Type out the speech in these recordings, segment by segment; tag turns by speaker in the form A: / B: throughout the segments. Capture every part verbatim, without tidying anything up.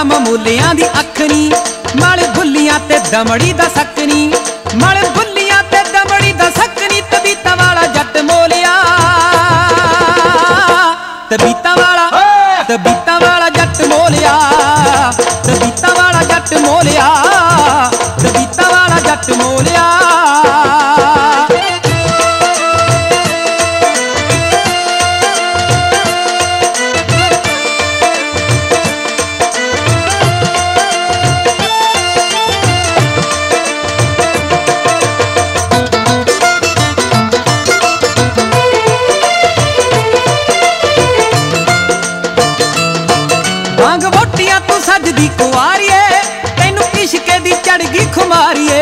A: मामूलियां दी अखनी मल भुलियां ते दमड़ी दा सकनी मल भुलियां ते दमड़ी दा सकनी तबीता वाला जट मोलिया तबीता वाला तबीता वाला जट मोलिया तबीता वाला जट मोलिया तबीता वाला जट मोलिया सजदी कुआरिए तेनू इश्के दी चढ़गी खुमारिए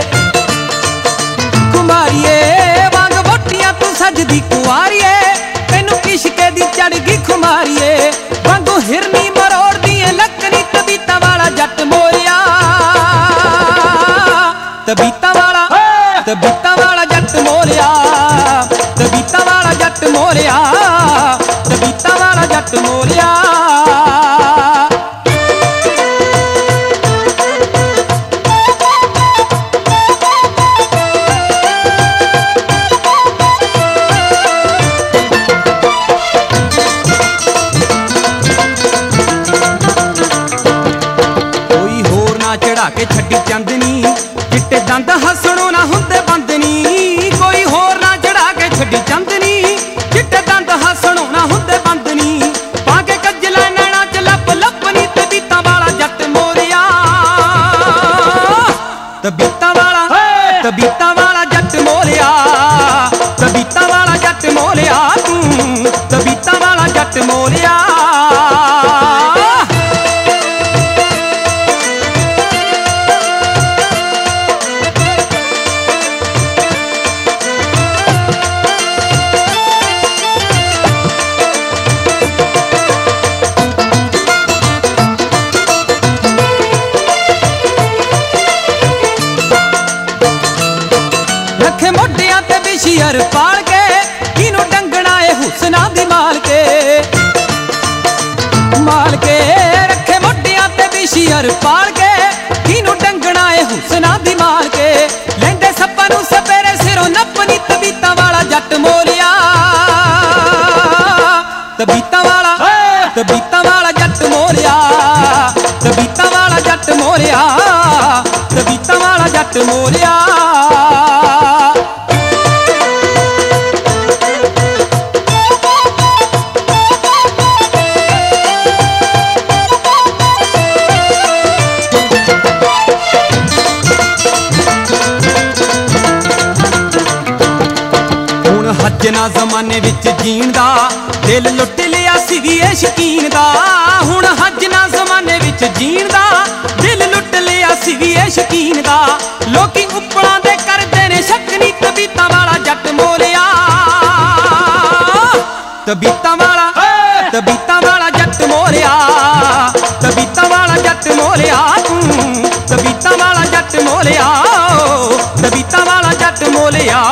A: खुमारिए वांग बोटियां तू सजदी कुआरिए तेनू इश्के दी चढ़गी खुमारिए वांगू हिरनी मरोड़ दिए लकनी तबीता वाला जट मोलिया तबीता वाला तबीता वाला जट मोलिया तबीता वाला जट मोलिया तबीता वाला जट मोलिया के छड्डी चांदनी चिट्टे दंद हसणों ना हुंदे बंदनी कोई होर ना चढ़ा के छड्डी चांदनी चिट्टे दंद हसणों ना हुंदे बंदनी पाके कजला नैना च लप लपनी तबीता वाला जट मोलिया तबीता वाला तबीता वाला जट मोलिया तबीता वाला जट मोलिया तू तबीता वाला जट मोलिया शियर पाल के किनू डंगना है हुसना दी माल के माल के रखे मोटियां ते भी शियर पाल के किनू डंगना है हुसना दी माल के लेंदे सप्पा नू सपेरे सिरों नपनी तबीता वाला जट मोलिया तबीता वाला तबीता वाला जट मोलिया तबीता वाला जट मोलिया तबीता वाला जट मोलिया हजना जमाने विच जीण दा दिल लुट लिया सीगी ए शकीन दा हुण हजना जमाने विच जीण दा दिल लुट लिया सीगी ए शकीन दा लोकी उपड़ा दे करदे ने शकनी तबीता वाला जट मोलिया तबीता वाला तबीता वाला जट मोलिया तबीता वाला जट मोलिया तू तबीता वाला जट मोलिया तबीता वाला जट मोलिया